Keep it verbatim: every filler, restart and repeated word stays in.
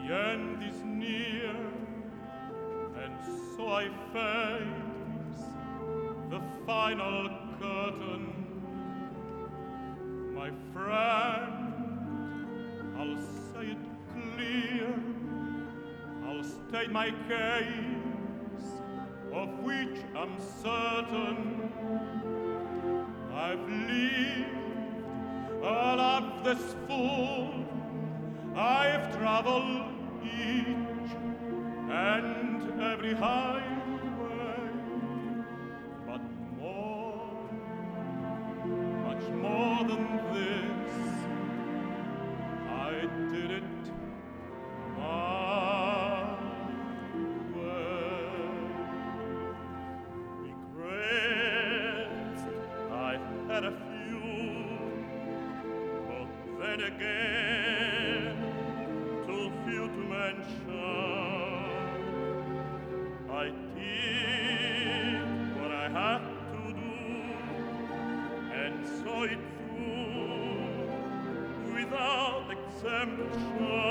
end is near, and so I face the final curtain. My friend, I'll say it clear, I'll state my case, of which I'm certain. I've lived a life that's full, I've traveled each and every highway, but more, much more than this, I did it my way. Regrets, I've had a few, but then again, too few to mention. I did what I had to do, and saw it through without exemption.